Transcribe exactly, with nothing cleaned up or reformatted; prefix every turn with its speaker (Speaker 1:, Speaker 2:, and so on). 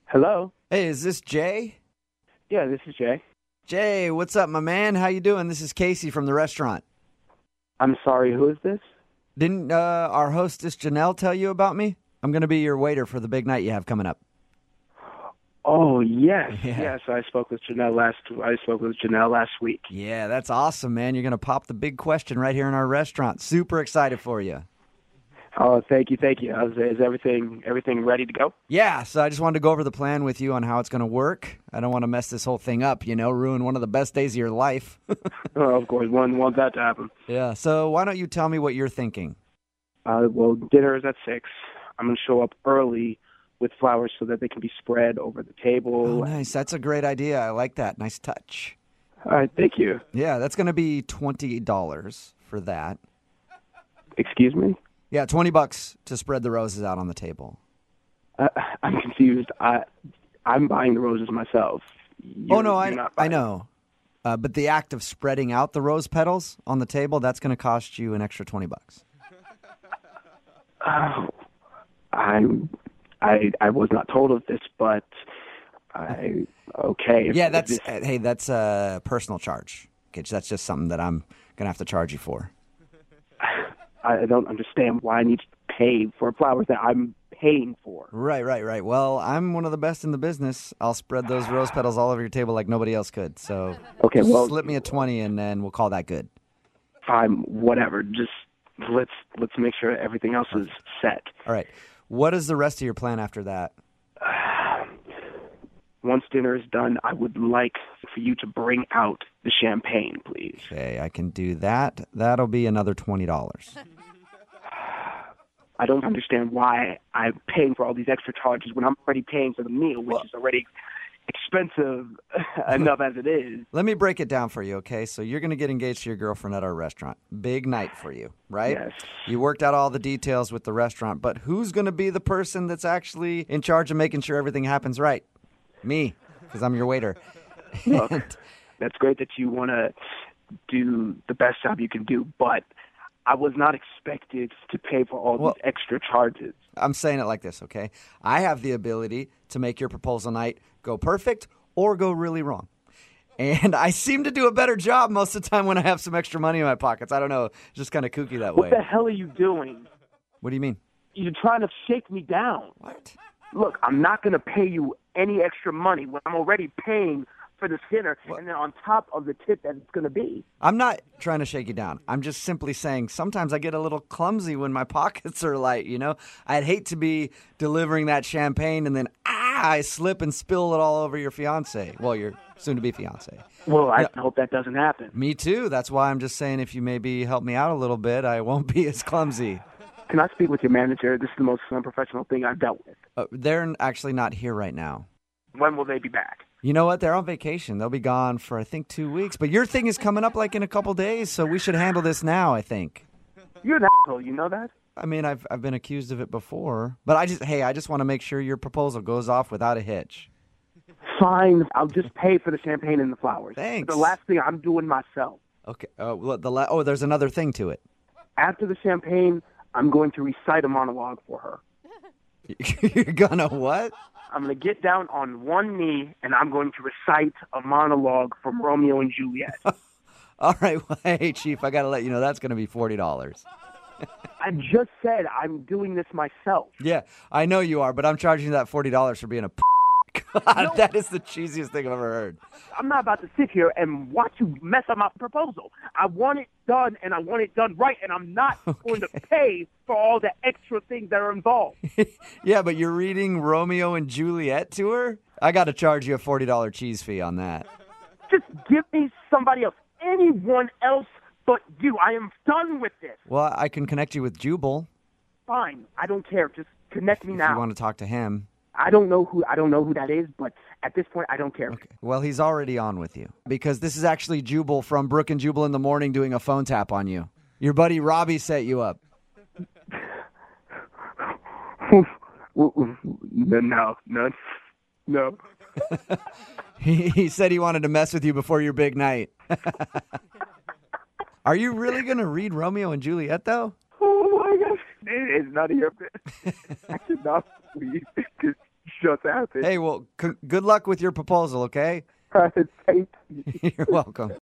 Speaker 1: Hello?
Speaker 2: Hey, is this Jay?
Speaker 1: Yeah, this is Jay.
Speaker 2: Jay, what's up, my man? How you doing? This is Casey from the restaurant.
Speaker 1: I'm sorry, who is this?
Speaker 2: Didn't uh, our hostess Janelle tell you about me? I'm going to be your waiter for the big night you have coming up.
Speaker 1: Oh, yes.
Speaker 2: Yeah.
Speaker 1: Yes, I spoke with Janelle last I spoke with Janelle last week.
Speaker 2: Yeah, that's awesome, man. You're going to pop the big question right here in our restaurant. Super excited for you.
Speaker 1: Oh, thank you, thank you. Is, is everything everything ready to go?
Speaker 2: Yeah, so I just wanted to go over the plan with you on how it's going to work. I don't want to mess this whole thing up, you know, ruin one of the best days of your life.
Speaker 1: Oh, of course, one want that to happen.
Speaker 2: Yeah, so why don't you tell me what you're thinking?
Speaker 1: Uh, well, dinner is at six. I'm going to show up early with flowers so that they can be spread over the table.
Speaker 2: Oh, nice. That's a great idea. I like that. Nice touch.
Speaker 1: All right, thank you.
Speaker 2: Yeah, that's going to be twenty dollars for that.
Speaker 1: Excuse me?
Speaker 2: Yeah, twenty bucks to spread the roses out on the table.
Speaker 1: Uh, I'm confused. I, I'm buying the roses myself. You're,
Speaker 2: oh, no, I,
Speaker 1: you're not
Speaker 2: I
Speaker 1: buying
Speaker 2: know. Uh, but the act of spreading out the rose petals on the table, that's going to cost you an extra twenty bucks.
Speaker 1: Oh, I'm, I, I was not told of this, but I, okay. If,
Speaker 2: Yeah,
Speaker 1: if
Speaker 2: that's,
Speaker 1: this,
Speaker 2: uh, hey, that's a personal charge. Okay, that's just something that I'm going to have to charge you for.
Speaker 1: I don't understand why I need to pay for flowers that I'm paying for.
Speaker 2: Right, right, right. Well, I'm one of the best in the business. I'll spread those rose petals all over your table like nobody else could. So
Speaker 1: Okay, well,
Speaker 2: slip me a twenty and then we'll call that good.
Speaker 1: Fine, whatever. Just let's let's make sure everything else is set.
Speaker 2: All right. What is the rest of your plan after that?
Speaker 1: Once dinner is done, I would like for you to bring out the champagne, please.
Speaker 2: Okay, I can do that. That'll be another twenty dollars.
Speaker 1: I don't understand why I'm paying for all these extra charges when I'm already paying for the meal, which
Speaker 2: Well,
Speaker 1: is already expensive enough as it is.
Speaker 2: Let me break it down for you, okay? So you're going to get engaged to your girlfriend at our restaurant. Big night for you, right?
Speaker 1: Yes.
Speaker 2: You worked out all the details with the restaurant, but who's going to be the person that's actually in charge of making sure everything happens right? Me, because I'm your waiter.
Speaker 1: Look, that's great that you want to do the best job you can do, but I was not expected to pay for all
Speaker 2: Well,
Speaker 1: these extra charges.
Speaker 2: I'm saying it like this, okay? I have the ability to make your proposal night go perfect or go really wrong. And I seem to do a better job most of the time when I have some extra money in my pockets. I don't know. It's just kind of kooky that
Speaker 1: What
Speaker 2: way.
Speaker 1: the hell are you doing?
Speaker 2: What do you mean?
Speaker 1: You're trying to shake me down.
Speaker 2: What?
Speaker 1: Look, I'm not going to pay you any extra money when I'm already paying for this dinner,
Speaker 2: What?
Speaker 1: and then on top of the tip that it's going to be.
Speaker 2: I'm not trying to shake you down. I'm just simply saying sometimes I get a little clumsy when my pockets are light, you know? I'd hate to be delivering that champagne and then, ah, I slip and spill it all over your fiance. Well, your soon-to-be fiance.
Speaker 1: Well, I
Speaker 2: Yeah.
Speaker 1: hope that doesn't happen.
Speaker 2: Me too. That's why I'm just saying if you maybe help me out a little bit, I won't be as clumsy.
Speaker 1: Can I speak with your manager? This is the most unprofessional thing I've dealt with.
Speaker 2: Uh, they're actually not here right now.
Speaker 1: When will they be back?
Speaker 2: You know what? They're on vacation. They'll be gone for, I think, two weeks. But your thing is coming up like in a couple days, so we should handle this now, I think.
Speaker 1: You're an asshole, you know that?
Speaker 2: I mean, I've I've been accused of it before. But I just, hey, I just want to make sure your proposal goes off without a hitch.
Speaker 1: Fine, I'll just pay for the champagne and the flowers.
Speaker 2: Thanks.
Speaker 1: The last thing I'm doing myself.
Speaker 2: Okay. Uh, well, the la- oh, there's another thing to it.
Speaker 1: After the champagne, I'm going to recite a monologue for her.
Speaker 2: You're gonna what?
Speaker 1: I'm going to get down on one knee, and I'm going to recite a monologue from Romeo and Juliet.
Speaker 2: All right. Well, hey, Chief, I got to let you know that's going to be forty dollars.
Speaker 1: I just said I'm doing this myself.
Speaker 2: Yeah, I know you are, but I'm charging you that forty dollars for being a p- God,
Speaker 1: No.
Speaker 2: that is the cheesiest thing I've ever heard.
Speaker 1: I'm not about to sit here and watch you mess up my proposal. I want it done, and I want it done right, and I'm not going to pay for all the extra things that are involved.
Speaker 2: Yeah, but you're reading Romeo and Juliet to her? I got to charge you a forty dollars cheese fee on that.
Speaker 1: Just give me somebody else, anyone else but you. I am done with this.
Speaker 2: Well, I can connect you with Jubal
Speaker 1: Fine, I don't care. Just connect me
Speaker 2: if
Speaker 1: now.
Speaker 2: you want to talk to him.
Speaker 1: I don't know who I don't know who that is, but at this point, I don't care.
Speaker 2: Okay. Well, he's already on with you because this is actually Jubal from Brook and Jubal in the Morning doing a phone tap on you. Your buddy Robbie set you up.
Speaker 1: No, no, no.
Speaker 2: He, he said he wanted to mess with you before your big night. Are you really going to read Romeo and Juliet, though?
Speaker 1: Oh my gosh, it is none of your business. I cannot believe this just happened. happen.
Speaker 2: Hey, well, c- good luck with your proposal, okay?
Speaker 1: Thank you.
Speaker 2: You're welcome.